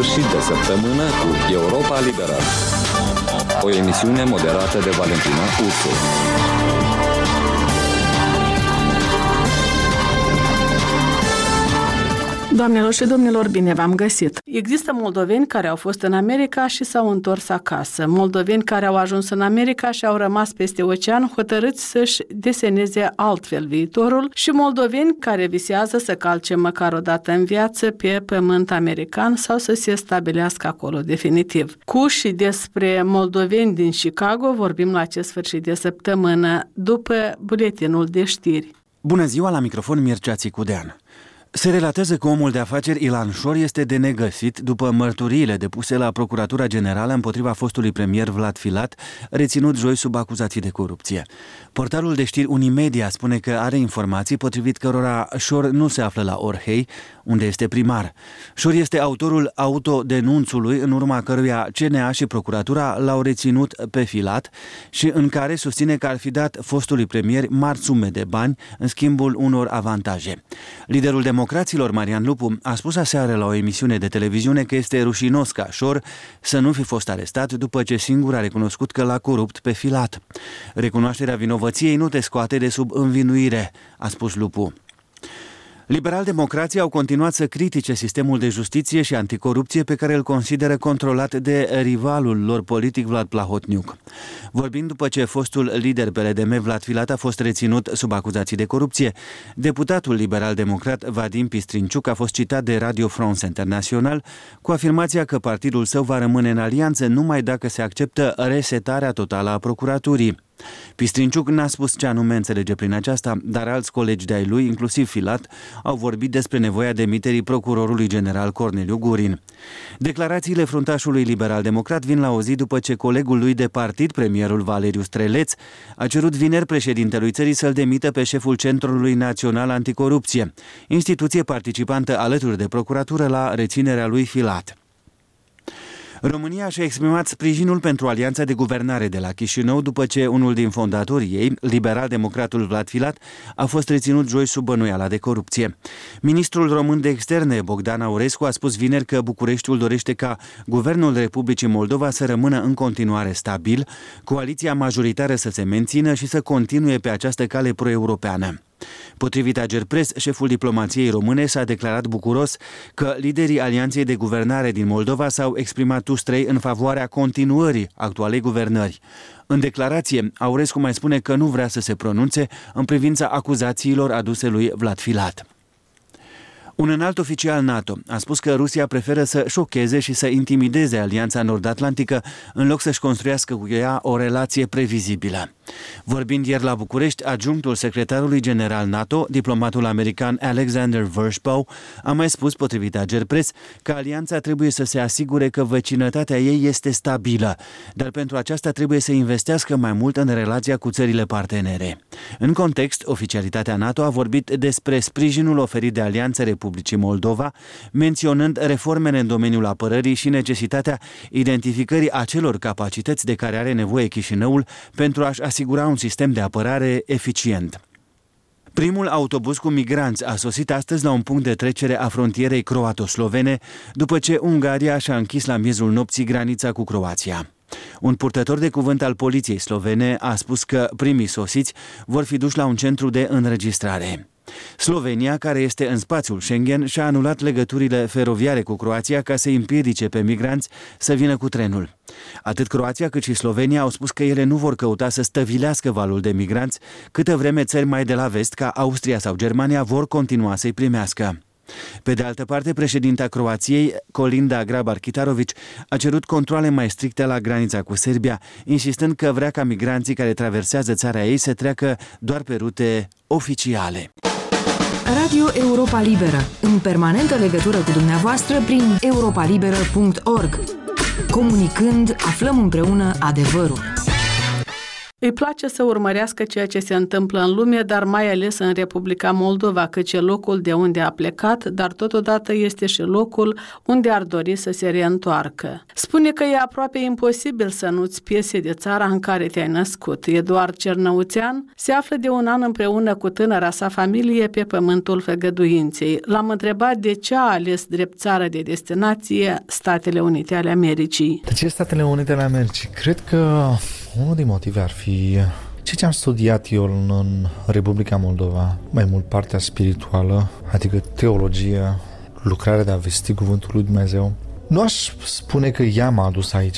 sfârșit de săptămână cu Europa Liberă. O emisiune moderată de Valentina Ursu. Doamnelor și domnilor, bine v-am găsit! Există moldoveni care au fost în America și s-au întors acasă. Moldoveni care au ajuns în America și au rămas peste ocean, hotărâți să-și deseneze altfel viitorul, și moldoveni care visează să calce măcar o dată în viață pe pământ american sau să se stabilească acolo definitiv. Cu și despre moldoveni din Chicago vorbim la acest sfârșit de săptămână, după buletinul de știri. Bună ziua, la microfon Mircea Țicudean. Se relatează că omul de afaceri Ilan Șor este de negăsit după mărturiile depuse la Procuratura Generală împotriva fostului premier Vlad Filat, reținut joi sub acuzații de corupție. Portalul de știri Unimedia spune că are informații potrivit cărora Șor nu se află la Orhei, unde este primar. Șor este autorul autodenunțului în urma căruia CNA și Procuratura l-au reținut pe Filat și în care susține că ar fi dat fostului premier mari sume de bani în schimbul unor avantaje. Liderul democraților, Marian Lupu, a spus aseară la o emisiune de televiziune că este rușinos ca Șor să nu fi fost arestat după ce singur a recunoscut că l-a corupt pe Filat. Recunoașterea vinovăției nu te scoate de sub învinuire, a spus Lupu. Liberal-democrații au continuat să critique sistemul de justiție și anticorupție pe care îl consideră controlat de rivalul lor politic Vlad Plahotniuc. Vorbind după ce fostul lider PLDM Vlad Filat a fost reținut sub acuzații de corupție, deputatul liberal-democrat Vadim Pistrinciuc a fost citat de Radio France International cu afirmația că partidul său va rămâne în alianță numai dacă se acceptă resetarea totală a procuraturii. Pistrinciuc n-a spus ce anume înțelege prin aceasta, dar alți colegi de-ai lui, inclusiv Filat, au vorbit despre nevoia demiterii procurorului general Corneliu Gurin. Declarațiile fruntașului liberal-democrat vin la o zi după ce colegul lui de partid, premierul Valeriu Streleț, a cerut vineri președintelui țării să-l demită pe șeful Centrului Național Anticorupție, instituție participantă alături de procuratură la reținerea lui Filat. România și-a exprimat sprijinul pentru alianța de guvernare de la Chișinău după ce unul din fondatorii ei, liberal-democratul Vlad Filat, a fost reținut joi sub bănuiala de corupție. Ministrul român de externe, Bogdan Aurescu, a spus vineri că Bucureștiul dorește ca Guvernul Republicii Moldova să rămână în continuare stabil, coaliția majoritară să se mențină și să continue pe această cale pro-europeană. Potrivit Agerpres, șeful diplomației române s-a declarat bucuros că liderii Alianței de Guvernare din Moldova s-au exprimat tustrei în favoarea continuării actualei guvernări. În declarație, Aurescu mai spune că nu vrea să se pronunțe în privința acuzațiilor aduse lui Vlad Filat. Un înalt oficial NATO a spus că Rusia preferă să șocheze și să intimideze Alianța Nord-Atlantică în loc să-și construiască cu ea o relație previzibilă. Vorbind ieri la București, adjunctul secretarului general NATO, diplomatul american Alexander Vershbow, a mai spus, potrivit Agerpres, că alianța trebuie să se asigure că vecinătatea ei este stabilă, dar pentru aceasta trebuie să investească mai mult în relația cu țările partenere. În context, oficialitatea NATO a vorbit despre sprijinul oferit de Alianța Republicii Moldova, menționând reformele în domeniul apărării și necesitatea identificării acelor capacități de care are nevoie Chișinăul pentru a-și asigura un sistem de apărare eficient. Primul autobuz cu migranți a sosit astăzi la un punct de trecere a frontierei croato-slovene, după ce Ungaria și-a închis la miezul nopții granița cu Croația. Un purtător de cuvânt al poliției slovene a spus că primii sosiți vor fi duși la un centru de înregistrare. Slovenia, care este în spațiul Schengen, și-a anulat legăturile feroviare cu Croația ca să împiedice pe migranți să vină cu trenul. Atât Croația cât și Slovenia au spus că ele nu vor căuta să stăvilească valul de migranți, câtă vreme țări mai de la vest, ca Austria sau Germania, vor continua să-i primească. Pe de altă parte, președinta Croației, Kolinda Grabar-Kitarović, a cerut controale mai stricte la granița cu Serbia, insistând că vrea ca migranții care traversează țara ei să treacă doar pe rute oficiale. Radio Europa Liberă, în permanentă legătură cu dumneavoastră prin europalibera.org. Comunicând, aflăm împreună adevărul. Îi place să urmărească ceea ce se întâmplă în lume, dar mai ales în Republica Moldova, căci e locul de unde a plecat, dar totodată este și locul unde ar dori să se reîntoarcă. Spune că e aproape imposibil să nu-ți piese de țara în care te-ai născut. Eduard Cernăuțean se află de un an împreună cu tânăra sa familie pe pământul făgăduinței. L-am întrebat de ce a ales drept țară de destinație Statele Unite ale Americii. De ce Statele Unite ale Americii? Cred că unul din motive ar fi ce am studiat eu în Republica Moldova, mai mult partea spirituală, adică teologie, lucrarea de a vesti cuvântul lui Dumnezeu. Nu aș spune că ea m-a adus aici,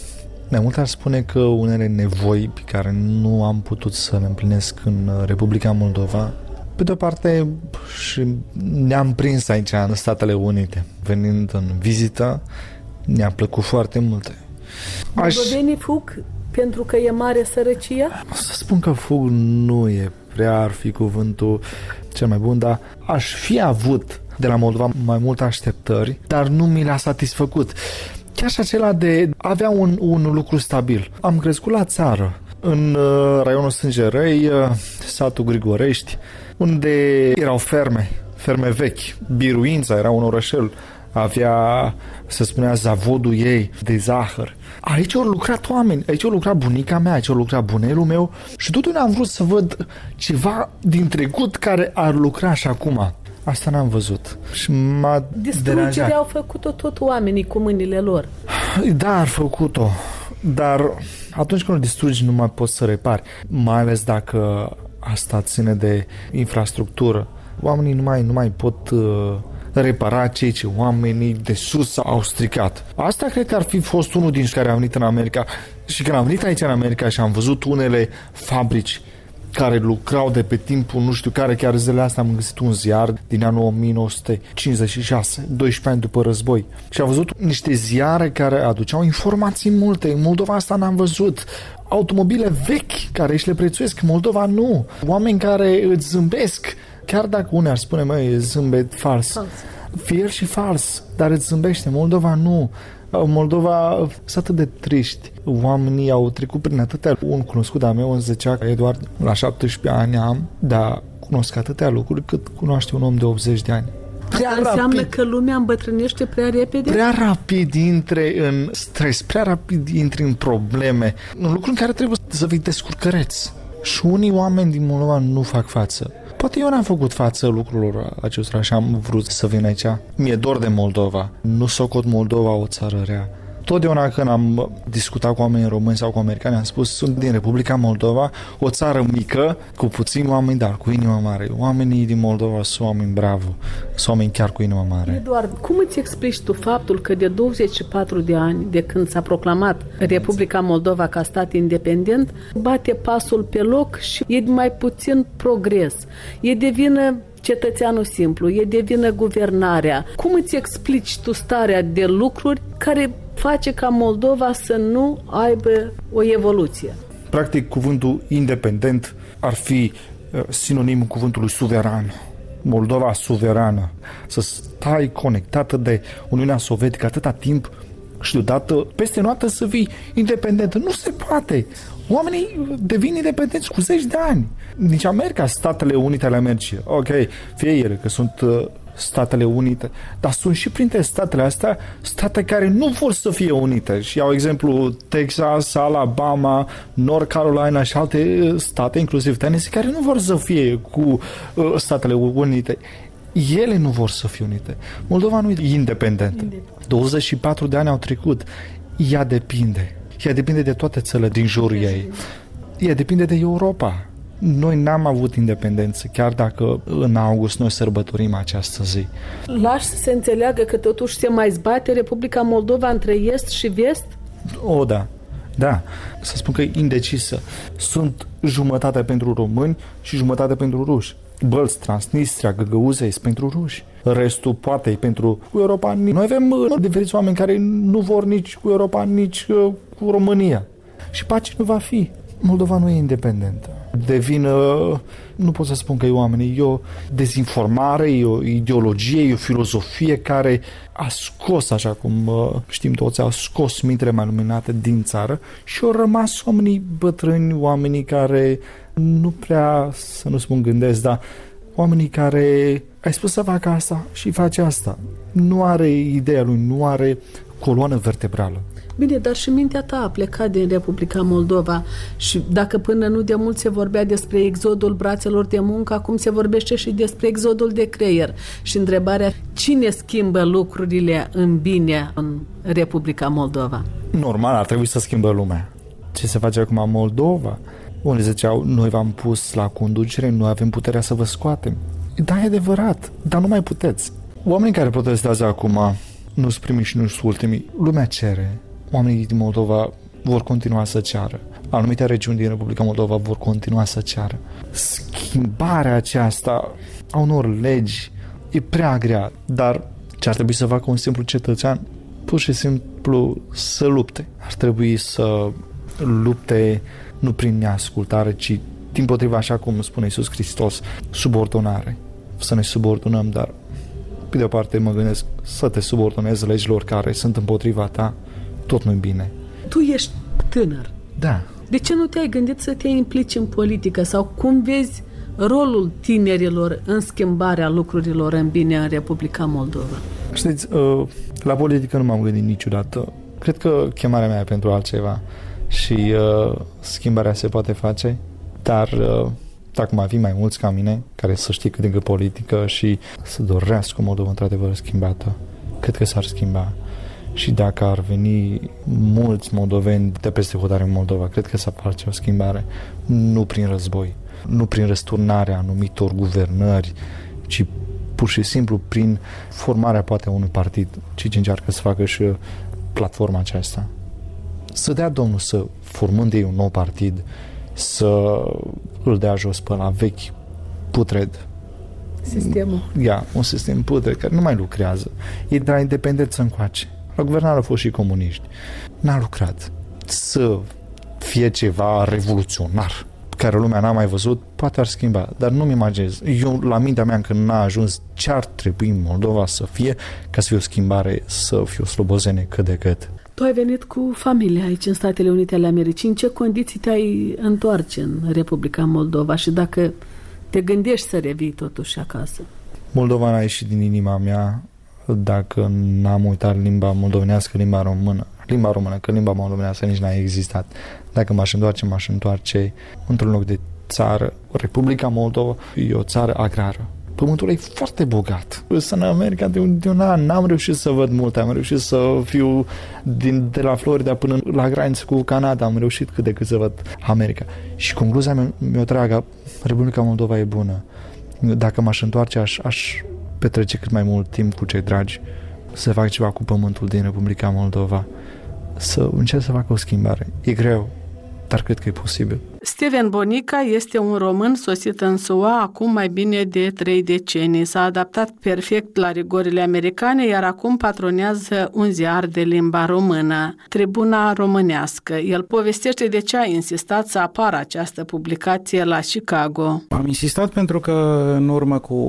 mai mult aș spune că unele nevoi pe care nu am putut să le împlinesc în Republica Moldova, pe de o parte și ne-am prins aici în Statele Unite. Venind în vizită, ne-a plăcut foarte multe. Moldovenii fug pentru că e mare sărăcia? Să spun că fug nu e prea ar fi cuvântul cel mai bun, dar aș fi avut de la Moldova mai multe așteptări, dar nu mi le-a satisfăcut. Chiar și acela de a avea un lucru stabil. Am crescut la țară, în raionul Sângerăi, satul Grigorești, unde erau ferme vechi. Biruința era un orășel, avea, se spunea, zavodul ei de zahăr. Aici au lucrat oameni, aici au lucrat bunica mea, aici au lucrat bunelul meu și totdeauna am vrut să văd ceva din trecut care ar lucra și acum. Asta n-am văzut și m-a distrugerea au făcut-o tot oamenii cu mâinile lor. Da, ar făcut-o, dar atunci când o distrugi nu mai poți să repari, mai ales dacă asta ține de infrastructură. Oamenii nu mai pot repara ceea ce oamenii de sus au stricat. Asta cred că ar fi fost unul din care am venit în America și când am venit aici în America și am văzut unele fabrici care lucrau de pe timpul nu știu care, chiar zilele astea am găsit un ziar din anul 1956, 12 ani după război. Și am văzut niște ziare care aduceau informații multe. În Moldova asta n-am văzut. Automobile vechi care își le prețuiesc, în Moldova nu. Oameni care îți zâmbesc, chiar dacă unii ar spune, măi, e zâmbet fals. Fier și fals, dar îți zâmbește. Moldova nu. Moldova sunt atât de triști. Oamenii au trecut prin atâtea. Un cunoscut de-a meu îmi zicea că Eduard, la 17 ani am, dar cunosc atâtea lucruri cât cunoaște un om de 80 de ani. Înseamnă că lumea îmbătrânește prea repede? Prea rapid intre în stres, prea rapid intri în probleme, un lucru în care trebuie să fii descurcăreț. Și unii oameni din Moldova nu fac față. Poate eu n-am făcut față lucrurilor acestora și am vrut să vin aici. Mi-e dor de Moldova. Nu socot Moldova o țară rea. Totdeauna când am discutat cu oameni români sau cu americani, am spus, sunt din Republica Moldova, o țară mică, cu puțini oameni, dar cu inimă mare. Oamenii din Moldova sunt oameni bravo, sunt oameni chiar cu inimă mare. Eduard, cum îți explici tu faptul că de 24 de ani, de când s-a proclamat Republica Moldova ca stat independent, bate pasul pe loc și e mai puțin progres? E de vină cetățeanul simplu, e de vină guvernarea. Cum îți explici tu starea de lucruri care face ca Moldova să nu aibă o evoluție? Practic, cuvântul independent ar fi sinonimul cuvântului suveran. Moldova suverană. Să stai conectată de Uniunea Sovietică atâta timp și deodată, peste noapte să fii independentă. Nu se poate. Oamenii devin independenți cu 10 de ani. Nici America, Statele Unite ale Americii. Ok, fie ele că sunt Statele Unite, dar sunt și printre statele astea state care nu vor să fie unite. Și iau exemplu Texas, Alabama, North Carolina și alte state, inclusiv Tennessee, care nu vor să fie cu Statele Unite. Ele nu vor să fie unite. Moldova nu e independentă. 24 de ani au trecut. Ea depinde. Ea depinde de toate țările din jurul ei. Ea depinde de Europa. Noi n-am avut independență, chiar dacă în august noi sărbătorim această zi. Lași să se înțeleagă că totuși se mai zbate Republica Moldova între est și vest? O, da. Da, să spun că e indecisă. Sunt jumătate pentru români și jumătate pentru ruși. Bălți, Transnistria, Găgăuzei sunt pentru ruși. Restul poate e pentru Europa. Noi avem diferiți oameni care nu vor nici cu Europa, nici cu România. Și pace nu va fi. Moldova nu e independentă. Nu pot să spun că e oamenii, e o dezinformare, e o ideologie, e o filozofie care a scos, așa cum știm toți, a scos mintele mai luminate din țară și au rămas oamenii bătrâni, oamenii care nu prea, să nu spun gândesc, dar oamenii care ai spus să facă asta și face asta. Nu are ideea lui, nu are coloană vertebrală. Bine, dar și mintea ta a plecat din Republica Moldova și dacă până nu de mult se vorbea despre exodul brațelor de muncă, acum se vorbește și despre exodul de creier. Și întrebarea, cine schimbă lucrurile în bine în Republica Moldova? Normal, ar trebui să schimbă lumea. Ce se face acum în Moldova? Unii ziceau, noi v-am pus la conducere, noi avem puterea să vă scoatem. Da, e adevărat, dar nu mai puteți. Oamenii care protestează acum nu sunt primii și nu sunt ultimii. Lumea cere. Oamenii din Moldova vor continua să ceară. Anumite regiuni din Republica Moldova vor continua să ceară. Schimbarea aceasta a unor legi e prea grea, dar ce ar trebui să facă un simplu cetățean? Pur și simplu să lupte. Ar trebui să lupte nu prin neascultare, ci dimpotriva, așa cum spune Iisus Hristos, subordonare. Să ne subordonăm, dar pe de o parte mă gândesc să te subordonezi legilor care sunt împotriva ta, tot nu-i bine. Tu ești tânăr. Da. De ce nu te-ai gândit să te implici în politică? Sau cum vezi rolul tinerilor în schimbarea lucrurilor în bine în Republica Moldova? Știți, la politică nu m-am gândit niciodată. Cred că chemarea mea e pentru altceva și schimbarea se poate face, dar dacă mai fi mai mulți ca mine, care să știe cât de politică și să dorească Moldova într-adevăr schimbată, cred că s-ar schimba. Și dacă ar veni mulți moldoveni de peste hotare în Moldova, cred că s-ar face o schimbare, nu prin război, nu prin răsturnarea anumitor guvernări, ci pur și simplu prin formarea poate a unui partid, ci ce încearcă să facă și platforma aceasta. Să dea Domnul să, formând ei un nou partid, să îl dea jos pe la vechi putred. Sistemul. Un sistem putred care nu mai lucrează. E de la independență încoace. La guvernare au fost și comuniști. N-a lucrat. Să fie ceva revoluționar care lumea n-a mai văzut, poate ar schimba, dar nu-mi imaginez. Eu, la mintea mea, încă n-a ajuns ce ar trebui în Moldova să fie ca să fie o schimbare, să fie o slobozenie cât de cât. Tu ai venit cu familia aici în Statele Unite ale Americii. În ce condiții te-ai întoarce în Republica Moldova și dacă te gândești să revii totuși acasă? Moldova a ieșit din inima mea dacă n-am uitat limba moldovenească, limba română, că limba moldovenească nici n-a existat. Dacă m-aș întoarce într-un loc de țară. Republica Moldova e o țară agrară. Pământul e foarte bogat. Sunt în America de un an, n-am reușit să văd multe, am reușit să fiu de la Florida până la graniță cu Canada, am reușit cât de cât să văd America. Și concluzia mea dragă, Republica Moldova e bună. Dacă m-aș întoarce, aș petrece cât mai mult timp cu cei dragi, să fac ceva cu pământul din Republica Moldova, să încerc să fac o schimbare. E greu, dar cred că e posibil. Steven Bonica este un român sosit în SUA acum mai bine de 3 decenii. S-a adaptat perfect la rigorile americane, iar acum patronează un ziar de limba română, Tribuna Românească. El povestește de ce a insistat să apară această publicație la Chicago. Am insistat pentru că în urmă cu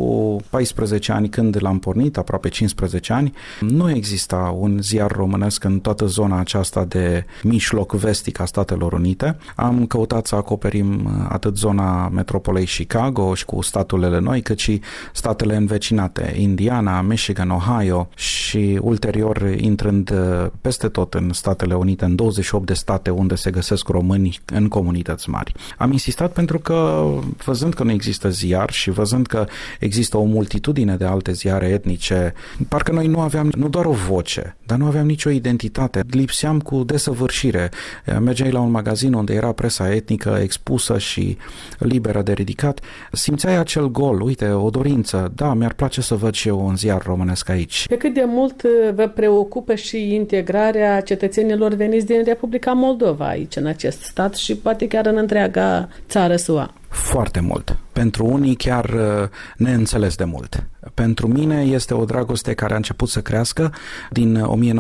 14 ani, când l-am pornit, aproape 15 ani, nu exista un ziar românesc în toată zona aceasta de mijloc vestic a Statelor Unite. Am căutat să acoperim atât zona metropolei Chicago și cu statul Illinois, cât și statele învecinate, Indiana, Michigan, Ohio și ulterior intrând peste tot în Statele Unite, în 28 de state unde se găsesc români în comunități mari. Am insistat pentru că, văzând că nu există ziar și văzând că există o multitudine de alte ziare etnice, parcă noi nu aveam nu doar o voce, dar nu aveam nicio identitate. Lipseam cu desăvârșire. Mergeai la un magazin unde era presa etnică expusă și liberă de ridicat, simțeai acel gol, uite, o dorință, da, mi-ar place să văd și eu un ziar românesc aici. Pe cât de mult vă preocupă și integrarea cetățenilor veniți din Republica Moldova aici, în acest stat și poate chiar în întreaga țară SUA? Foarte mult. Pentru unii chiar neînțeles de mult. Pentru mine este o dragoste care a început să crească din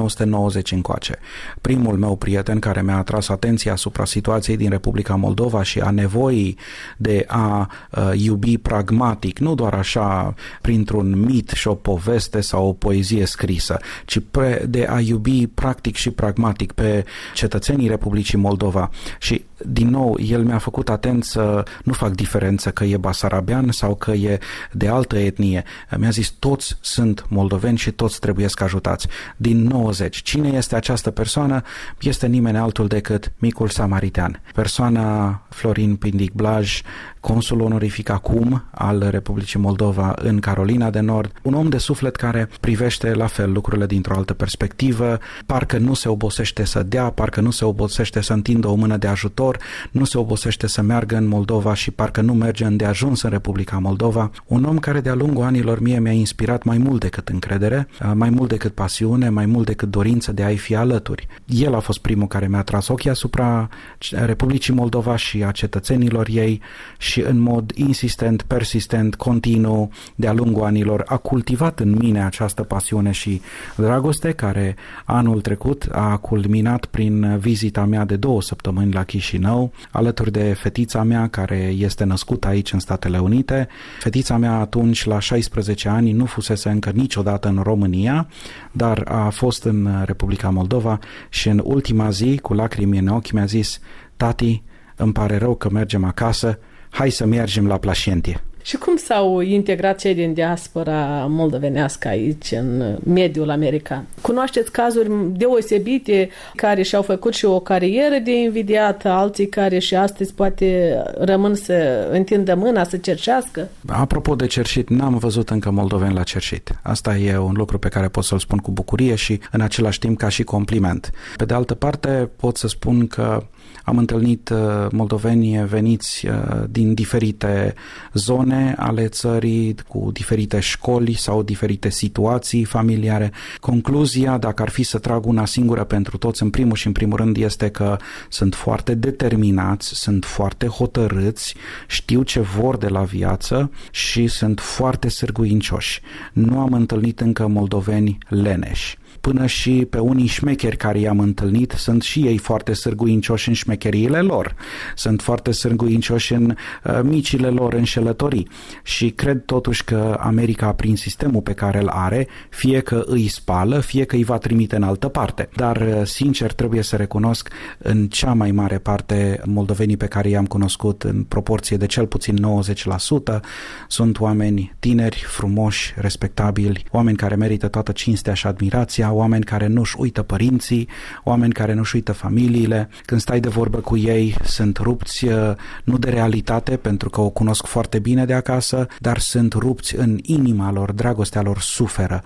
1990 încoace. Primul meu prieten care mi-a atras atenția asupra situației din Republica Moldova și a nevoii de a iubi pragmatic, nu doar așa printr-un mit și o poveste sau o poezie scrisă, ci de a iubi practic și pragmatic pe cetățenii Republicii Moldova. Și din nou, el mi-a făcut atent să nu fac diferență că e basarabean sau că e de altă etnie. Mi-a zis, toți sunt moldoveni și toți trebuiesc ajutați. Din 90. Cine este această persoană? Este nimeni altul decât micul samaritean. Persoana Florin Pindic Blaj, consul onorific acum al Republicii Moldova în Carolina de Nord, un om de suflet care privește la fel lucrurile dintr-o altă perspectivă, parcă nu se obosește să dea, parcă nu se obosește să întindă o mână de ajutor, nu se obosește să meargă în Moldova și parcă nu merge îndeajuns în Republica Moldova. Un om care de-a lungul anilor mie mi-a inspirat mai mult decât încredere, mai mult decât pasiune, mai mult decât dorință de a-i fi alături. El a fost primul care mi-a tras ochii asupra Republicii Moldova și a cetățenilor ei și în mod insistent, persistent, continuu, de-a lungul anilor, a cultivat în mine această pasiune și dragoste care anul trecut a culminat prin vizita mea de 2 săptămâni la Chișinău, alături de fetița mea care este născută aici în Statele Unite. Fetița mea atunci, la 16 ani, nu fusese încă niciodată în România, dar a fost în Republica Moldova și în ultima zi, cu lacrimi în ochi, mi-a zis: tati, îmi pare rău că mergem acasă, hai să mergem la Plașentie. Și cum s-au integrat cei din diaspora moldovenească aici, în mediul american? Cunoașteți cazuri deosebite care și-au făcut și o carieră de invidiat, alții care și astăzi poate rămân să întindă mâna, să cerșească? Apropo de cerșit, n-am văzut încă moldoveni la cerșit. Asta e un lucru pe care pot să-l spun cu bucurie și în același timp ca și compliment. Pe de altă parte, pot să spun că am întâlnit moldoveni veniți din diferite zone ale țării, cu diferite școli sau diferite situații familiare. Concluzia, dacă ar fi să trag una singură pentru toți, în primul și în primul rând, este că sunt foarte determinați, sunt foarte hotărâți, știu ce vor de la viață și sunt foarte sârguincioși. Nu am întâlnit încă moldoveni leneși. Până și pe unii șmecheri care i-am întâlnit sunt și ei foarte sârguincioși în șmecheriile lor. Sunt foarte sârguincioși în micile lor înșelătorii. Și cred totuși că America, prin sistemul pe care îl are, fie că îi spală, fie că îi va trimite în altă parte. Dar, sincer, trebuie să recunosc, în cea mai mare parte, moldovenii pe care i-am cunoscut, în proporție de cel puțin 90%, sunt oameni tineri, frumoși, respectabili, oameni care merită toată cinstea și admirația, oameni care nu-și uită părinții, oameni care nu-și uită familiile. Când stai de vorbă cu ei, sunt rupți nu de realitate, pentru că o cunosc foarte bine de acasă, dar sunt rupți în inima lor, dragostea lor suferă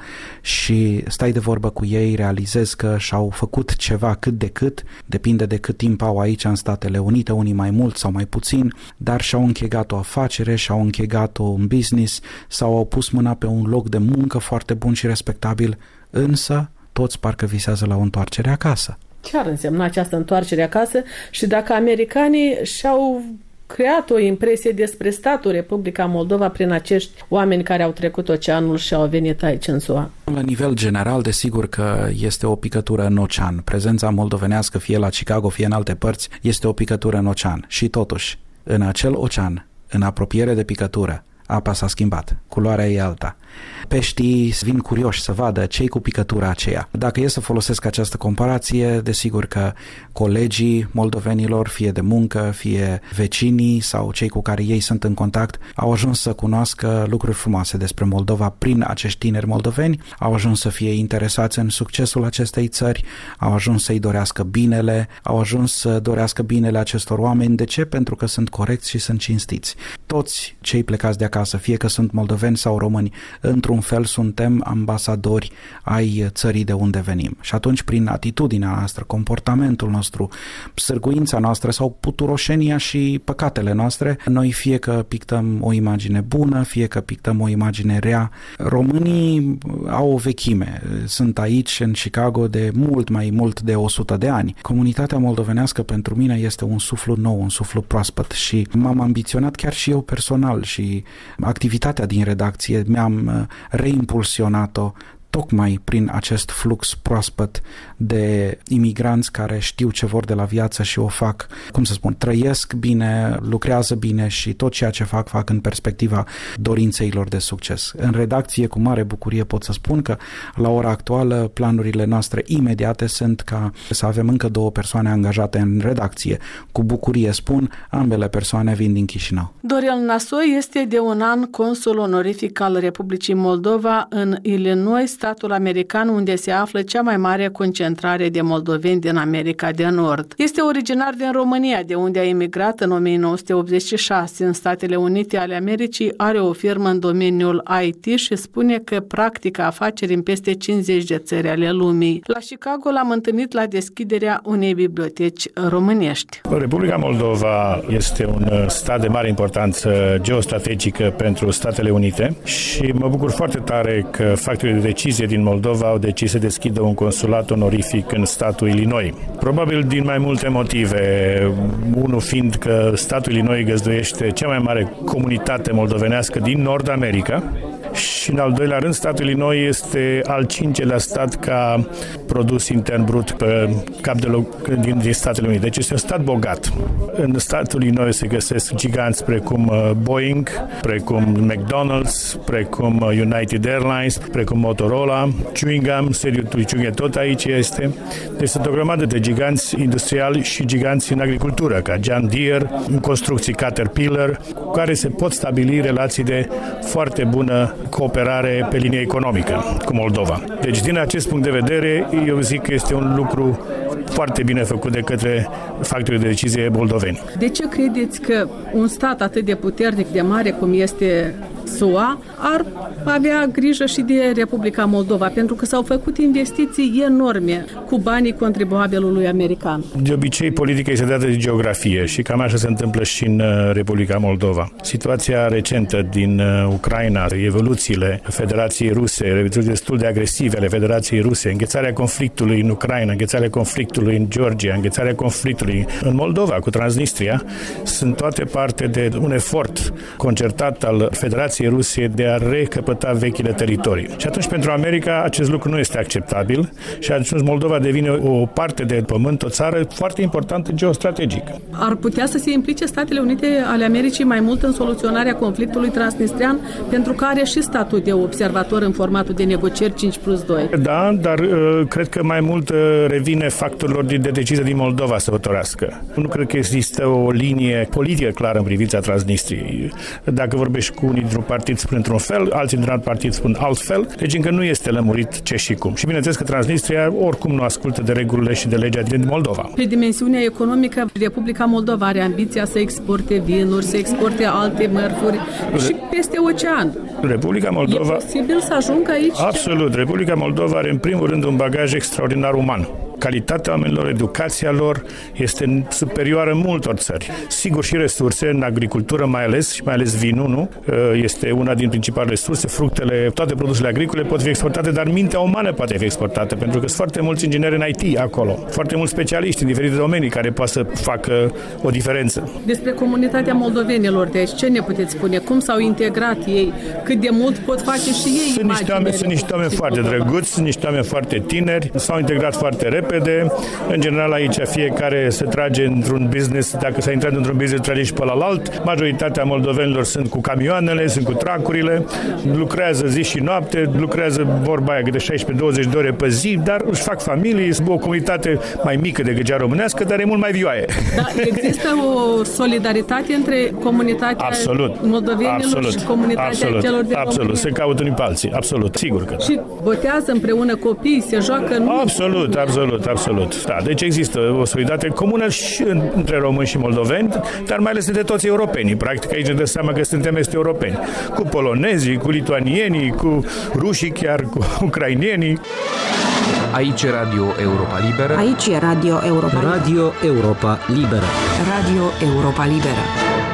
și stai de vorbă cu ei, realizezi că și-au făcut ceva cât de cât, depinde de cât timp au aici în Statele Unite, unii mai mult sau mai puțin, dar și-au închegat o afacere, și-au închegat un business sau au pus mâna pe un loc de muncă foarte bun și respectabil, însă toți parcă visează la o întoarcere acasă. Ce ar însemna această întoarcere acasă și dacă americanii și-au creat o impresie despre statul Republica Moldova prin acești oameni care au trecut oceanul și au venit aici în SUA? La nivel general, desigur că este o picătură în ocean. Prezența moldovenească, fie la Chicago, fie în alte părți, este o picătură în ocean. Și totuși, în acel ocean, în apropiere de picătură, apa s-a schimbat, culoarea e alta. Peștii vin curioși să vadă ce-i cu picătura aceea. Dacă e să folosesc această comparație, desigur că colegii moldovenilor, fie de muncă, fie vecinii sau cei cu care ei sunt în contact, au ajuns să cunoască lucruri frumoase despre Moldova prin acești tineri moldoveni, au ajuns să fie interesați în succesul acestei țări, au ajuns să-i dorească binele, au ajuns să dorească binele acestor oameni. De ce? Pentru că sunt corecți și sunt cinstiți. Toți cei plecați de acasă, fie că sunt moldoveni sau români, într-un fel suntem ambasadori ai țării de unde venim. Și atunci, prin atitudinea noastră, comportamentul nostru, sârguința noastră sau puturoșenia și păcatele noastre, noi fie că pictăm o imagine bună, fie că pictăm o imagine rea. Românii au o vechime. Sunt aici, în Chicago, de mai mult de 100 de ani. Comunitatea moldovenească pentru mine este un suflu nou, un suflu proaspăt și m-am ambiționat chiar și eu personal și activitatea din redacție mi-am am reimpulsionat-o tocmai prin acest flux proaspăt de imigranți care știu ce vor de la viață și o fac, trăiesc bine, lucrează bine și tot ceea ce fac în perspectiva dorinței lor de succes. În redacție, cu mare bucurie pot să spun că la ora actuală planurile noastre imediate sunt ca să avem încă 2 persoane angajate în redacție. Cu bucurie spun, ambele persoane vin din Chișinău. Dorel Nasoi este de un an consul onorific al Republicii Moldova în Illinois, statul american unde se află cea mai mare concentrare de moldoveni din America de Nord. Este originar din România, de unde a emigrat în 1986 în Statele Unite ale Americii, are o firmă în domeniul IT și spune că practică afaceri în peste 50 de țări ale lumii. La Chicago l-am întâlnit la deschiderea unei biblioteci românești. Republica Moldova este un stat de mare importanță geostrategică pentru Statele Unite și mă bucur foarte tare că factorii de decizie din Moldova au decis să deschidă un consulat onorific în statul Illinois. Probabil din mai multe motive. Unul fiind că statul Illinois găzduiește cea mai mare comunitate moldovenească din Nord America și, în al doilea rând, statul Illinois este al 5-lea stat ca produs intern brut pe cap de loc din Statele Unite. Deci este un stat bogat. În statul Illinois se găsesc giganți precum Boeing, precum McDonald's, precum United Airlines, precum Motorola, Chewing Gum, sediul Chewing tot aici este. Deci sunt o grămadă de giganți industriali și giganți în agricultură, ca John Deere, în construcții Caterpillar, cu care se pot stabili relații de foarte bună cooperare pe linie economică cu Moldova. Deci, din acest punct de vedere, eu zic că este un lucru foarte bine făcut de către factorii de decizie moldoveni. De ce credeți că un stat atât de puternic, de mare cum este SUA, ar avea grijă și de Republica Moldova? Pentru că s-au făcut investiții enorme cu banii contribuabilului american. De obicei, politica este dată de geografie și cam așa se întâmplă și în Republica Moldova. Situația recentă din Ucraina, evoluțiile Federației Ruse, evoluții destul de agresive ale Federației Ruse, înghețarea conflictului în Ucraina, înghețarea conflictului în Georgia, înghețarea conflictului în Moldova cu Transnistria, sunt toate parte de un efort concertat al Federației Ruse de a recăpăta vechile teritorii. Și atunci, pentru America, acest lucru nu este acceptabil și atunci Moldova devine o parte de pământ, o țară foarte importantă geostrategic. Ar putea să se implice Statele Unite ale Americii mai mult în soluționarea conflictului transnistrian, pentru că are și statut de observator în formatul de negocieri 5+2. Da, dar cred că mai mult revine factorilor de decizie din Moldova să hotărască. Nu cred că există o linie politică clară în privința Transnistriei. Dacă vorbești cu unii dintr-un partid spun într-un fel, alții dintr-un alt partid spun altfel, deci încă nu este lămurit ce și cum. Și bineînțeles că Transnistria oricum nu ascultă de regulile și de legea din Moldova. Pe dimensiunea economică, Republica Moldova are ambiția să exporte vinuri, să exporte alte mărfuri și peste ocean. Republica Moldova... E posibil să ajungă aici? Absolut. Republica Moldova are în primul rând un bagaj extraordinar uman. Calitatea oamenilor, educația lor este superioară multor țări. Sigur și resurse în agricultură mai ales vinul, nu? Este una din principalele resurse, fructele, toate produsele agricole pot fi exportate, dar mintea umană poate fi exportată, pentru că sunt foarte mulți ingineri în IT acolo, foarte mulți specialiști în diferite domenii care pot să facă o diferență. Despre comunitatea moldovenilor de aici, ce ne puteți spune? Cum s-au integrat ei? Cât de mult pot face și ei? Sunt niște oameni foarte drăguți, sunt niște oameni foarte tineri, s-au integrat foarte repede. În general aici fiecare se trage într-un business, dacă s-a intrat într-un business, trage și pe la alt. Majoritatea moldovenilor sunt cu camioanele, sunt cu tracurile, lucrează zi și noapte, lucrează vorba aia de 16-20 de ore pe zi, dar își fac familii, sunt o comunitate mai mică decât cea românească, dar e mult mai vioaie. Da, există o solidaritate între comunitatea moldovenilor și comunitatea celor de România? Se caută unii pe alții, absolut, sigur că da. Și botează împreună copii, se joacă în... Absolut. Da, deci există o solidaritate comună și între români și moldoveni, dar mai ales de toți europenii. Practic aici ne dă seama că suntem este europeni. Cu polonezii, cu lituanienii, cu rușii chiar, cu ucrainienii. Aici e Radio Europa Liberă. Aici e Radio Europa Liberă. Radio Europa Liberă. Radio Europa Liberă.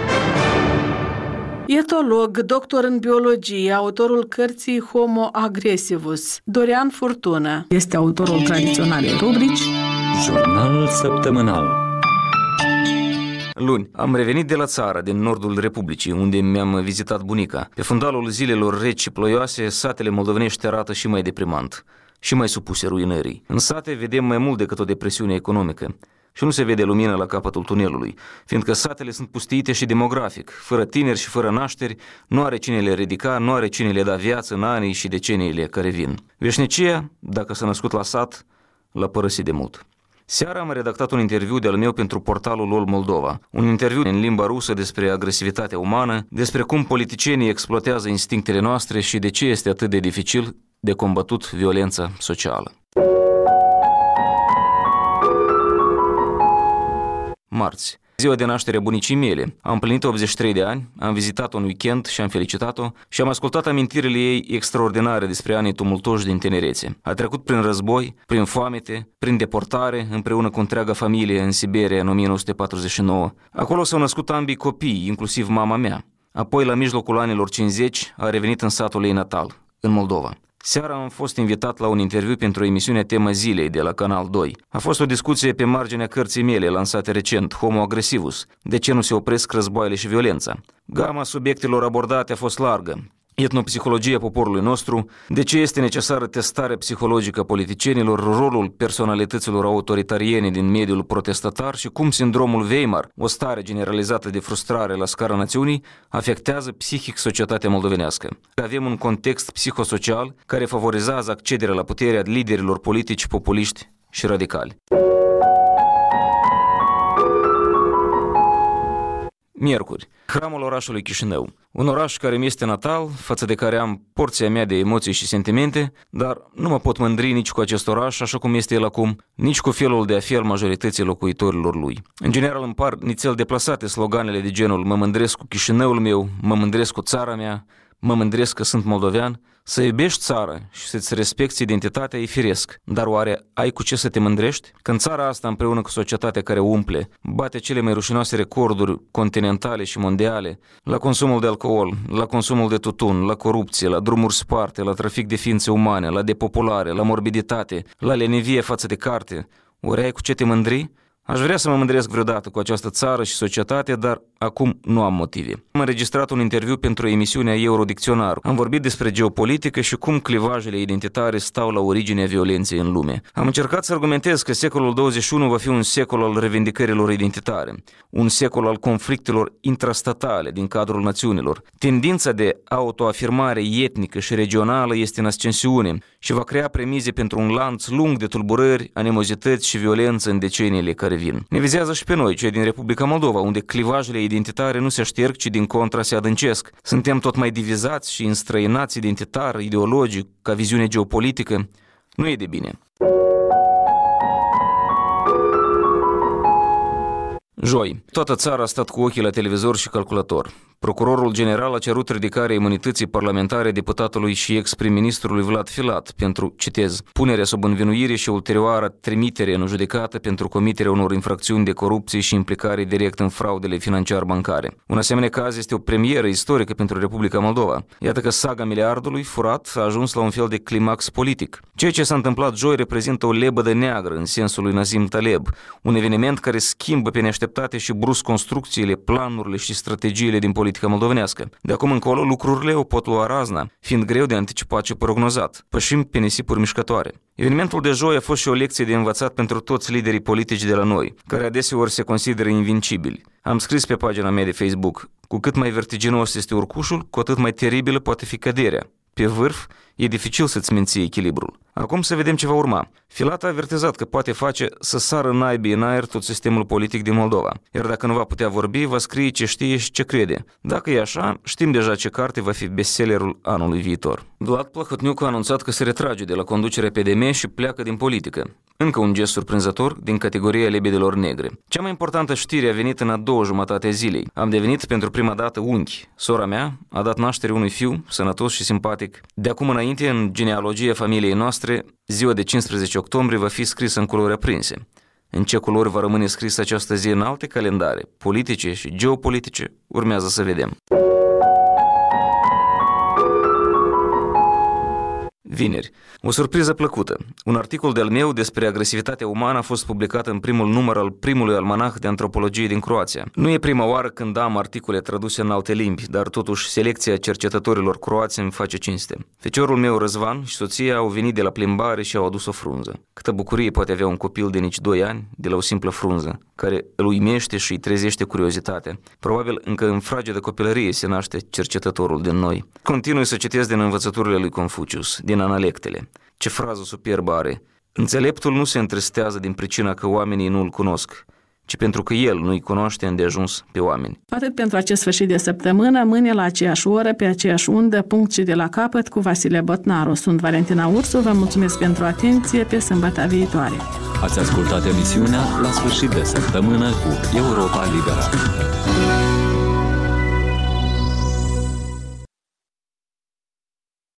Etolog, doctor în biologie, autorul cărții Homo Aggressivus, Dorian Furtună, este autorul tradiționalei rubrici Jurnal săptămânal. Luni, am revenit de la țară, din nordul Republicii, unde mi-am vizitat bunica. Pe fundalul zilelor reci și ploioase, satele moldovenești arată și mai deprimant, și mai supuse ruinării. În sate vedem mai mult decât o depresiune economică. Și nu se vede lumină la capătul tunelului, fiindcă satele sunt pustiite și demografic. Fără tineri și fără nașteri, nu are cine le ridica, nu are cine le da viață în anii și deceniile care vin. Veșnicia, dacă s-a născut la sat, l-a părăsit de mult. Seara am redactat un interviu de-al meu pentru portalul LOL Moldova. Un interviu în limba rusă despre agresivitatea umană, despre cum politicienii exploatează instinctele noastre și de ce este atât de dificil de combătut violența socială. Marți, ziua de naștere a bunicii mele. Am împlinit 83 de ani, am vizitat-o un weekend și am felicitat-o și am ascultat amintirile ei extraordinare despre anii tumultoși din tinerețe. A trecut prin război, prin foamete, prin deportare, împreună cu întreaga familie în Siberia în 1949. Acolo s-au născut ambii copii, inclusiv mama mea. Apoi, la mijlocul anilor 50, a revenit în satul ei natal, în Moldova. Seara am fost invitat la un interviu pentru emisiunea Tema Zilei de la Canal 2. A fost o discuție pe marginea cărții mele lansate recent, Homo Agresivus, de ce nu se opresc războaiele și violența. Gama subiectelor abordate a fost largă. Etnopsihologia poporului nostru, de ce este necesară testarea psihologică a politicienilor, rolul personalităților autoritariene din mediul protestatar și cum sindromul Weimar, o stare generalizată de frustrare la scara națiunii, afectează psihic societatea moldovenească. Avem un context psihosocial care favorizează accederea la puterea liderilor politici populiști și radicali. Miercuri, hramul orașului Chișinău, un oraș care mi este natal, față de care am porția mea de emoții și sentimente, dar nu mă pot mândri nici cu acest oraș așa cum este el acum, nici cu felul de a fi al majorității locuitorilor lui. În general îmi par nițel deplasate sloganele de genul mă mândresc cu Chișinăul meu, mă mândresc cu țara mea, mă mândresc că sunt moldovean. Să iubești țara și să-ți respecti identitatea e firesc, dar oare ai cu ce să te mândrești? Când țara asta împreună cu societatea care o umple bate cele mai rușinoase recorduri continentale și mondiale la consumul de alcool, la consumul de tutun, la corupție, la drumuri sparte, la trafic de ființe umane, la depopulare, la morbiditate, la lenevie față de carte, ori ai cu ce te mândri? Aș vrea să mă mândresc vreodată cu această țară și societate, dar acum nu am motive. Am înregistrat un interviu pentru emisiunea Eurodicționar. Am vorbit despre geopolitică și cum clivajele identitare stau la originea violenței în lume. Am încercat să argumentez că secolul 21 va fi un secol al revendicărilor identitare, un secol al conflictelor intrastatale din cadrul națiunilor. Tendința de autoafirmare etnică și regională este în ascensiune și va crea premize pentru un lanț lung de tulburări, animozități și violență în deceniile care vin. Ne vizează și pe noi, cei din Republica Moldova, unde clivajele identitare nu se șterg, ci din contra se adâncesc. Suntem tot mai divizați și înstrăinați identitar, ideologic, ca viziune geopolitică. Nu e de bine. Joi, toată țara a stat cu ochii la televizor și calculator. Procurorul general a cerut ridicarea imunității parlamentare deputatului și ex-prim-ministrului Vlad Filat pentru, citez, punerea sub învinuire și ulterioară trimitere în judecată pentru comiterea unor infracțiuni de corupție și implicare direct în fraudele financiar-bancare. Un asemenea caz este o premieră istorică pentru Republica Moldova. Iată că saga miliardului furat a ajuns la un fel de climax politic. Ceea ce s-a întâmplat joi reprezintă o lebădă neagră în sensul lui Nazim Taleb, un eveniment care schimbă pe neașteptate și brusc construcțiile, planurile și strategiile din politica moldovenească. De acum încolo lucrurile o pot lua razna, fiind greu de anticipat și prognozat. Pășim pe nisipuri mișcătoare. Evenimentul de joi a fost și o lecție de învățat pentru toți liderii politici de la noi, care adeseori se consideră invincibili. Am scris pe pagina mea de Facebook, cu cât mai vertiginos este urcușul, cu atât mai teribilă poate fi căderea. Pe vârf, e dificil să-ți menții echilibrul. Acum să vedem ce va urma. Filat a avertizat că poate face să sară naibii în aer tot sistemul politic din Moldova. Iar dacă nu va putea vorbi, va scrie ce știe și ce crede. Dacă e așa, știm deja ce carte va fi bestsellerul anului viitor. Vlad Plahotniuc a anunțat că se retrage de la conducerea PDM și pleacă din politică. Încă un gest surprinzător din categoria lebedelor negre. Cea mai importantă știre a venit în a doua jumătate a zilei. Am devenit pentru prima dată unchi. Sora mea a dat naștere unui fiu, sănătos și simpatic. De acum înainte, în genealogia familiei noastre, ziua de 15 octombrie va fi scrisă în culori aprinse. În ce culori va rămâne scrisă această zi în alte calendare, politice și geopolitice, urmează să vedem. Vineri. O surpriză plăcută. Un articol de-al meu despre agresivitatea umană a fost publicat în primul număr al primului almanah de antropologie din Croația. Nu e prima oară când am articole traduse în alte limbi, dar totuși selecția cercetătorilor croați îmi face cinste. Feciorul meu Răzvan și soția au venit de la plimbare și au adus o frunză. Câtă bucurie poate avea un copil de nici 2 ani de la o simplă frunză, care îl uimește și îi trezește curiozitatea. Probabil încă în fragedă copilărie se naște cercetătorul din noi. Continui să citesc din învățăturile lui Confucius, din Analectele. Ce frază superbă are! Înțeleptul nu se întristează din pricina că oamenii nu îl cunosc, ci pentru că el nu-i cunoaște îndeajuns pe oameni. Atât pentru acest sfârșit de săptămână, mâine la aceeași oră, pe aceeași undă, punct și de la capăt, cu Vasile Botnaru. Sunt Valentina Ursu, vă mulțumesc pentru atenție, pe sâmbătă viitoare. Ați ascultat emisiunea La sfârșit de săptămână cu Europa Liberă.